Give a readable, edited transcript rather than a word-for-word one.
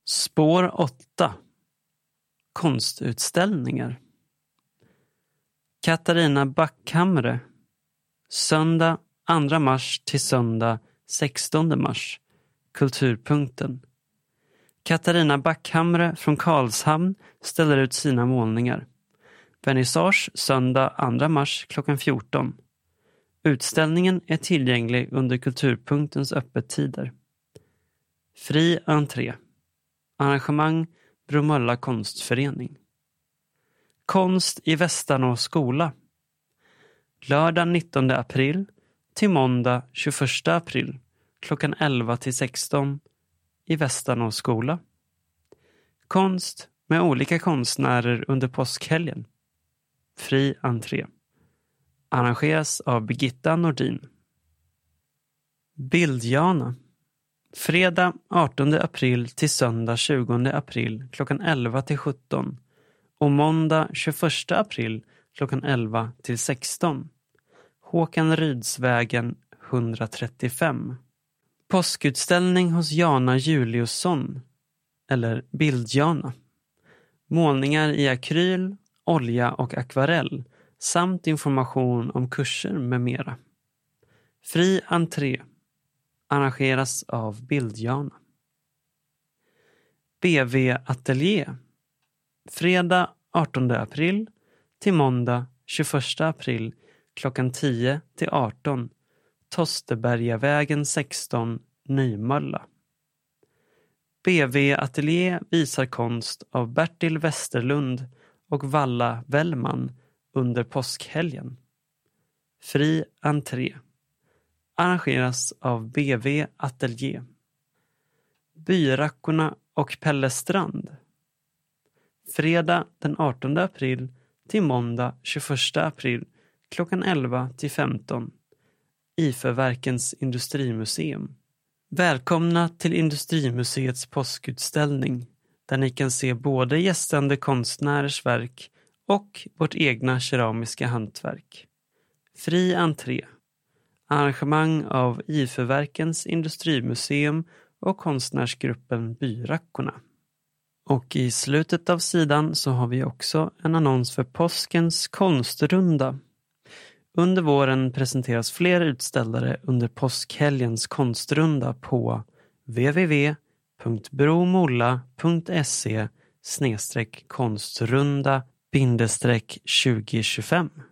Spår 8. Konstutställningar. Katarina Backhamre. Söndag 2 mars till söndag 16 mars. Kulturpunkten. Katarina Backhamre från Karlshamn ställer ut sina målningar. Vernissage söndag 2 mars klockan 14. Utställningen är tillgänglig under Kulturpunktens öppettider. Fri entré. Arrangemang Bromölla konstförening. Konst i Västanå skola. Lördag 19 april till måndag 21 april klockan 11 till 16 i Västanå skola. Konst med olika konstnärer under påskhelgen. Fri entré. Arrangeras av Birgitta Nordin. Bildjana. Fredag 18 april till söndag 20 april klockan 11 till 17 och måndag 21 april klockan 11 till 16. Håkan Rydsvägen 135. Påskutställning hos Jana Juliusson eller Bildjana. Målningar i akryl, olja och akvarell samt information om kurser med mera. Fri entré. Arrangeras av Bildjana. BV Atelier. Fredag 18 april till måndag 21 april klockan 10 till 18. Tostebergavägen 16, Nymölla. BV Atelier visar konst av Bertil Westerlund och Valla Wellman under påskhelgen. Fri entré. Arrangeras av BV Atelier. Byrackorna och Pelle Strand. Fredag den 18 april till måndag 21 april klockan 11 till 15. IFÖ-verkens industrimuseum. Välkomna till Industrimuseets påskutställning där ni kan se både gästande konstnärers verk och vårt egna keramiska hantverk. Fri entré. Arrangemang av IFÖ-verkens industrimuseum och konstnärsgruppen Byrackorna. Och i slutet av sidan så har vi också en annons för påskens konstrunda. Under våren presenteras fler utställare under påskhelgens konstrunda på www.bromolla.se/konstrunda-2025.